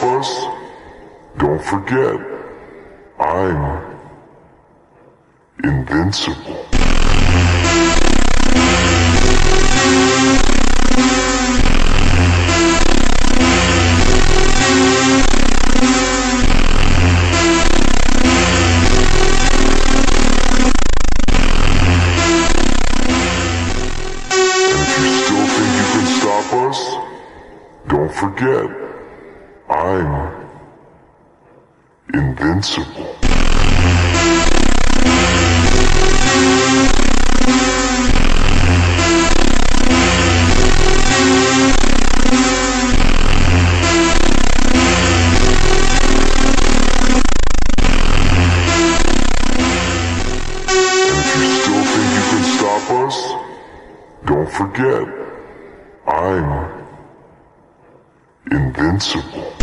us, don't forget, I'm invincible. Don't forget, I'm invincible. And if you still think you can stop us, don't forget, I'm invincible.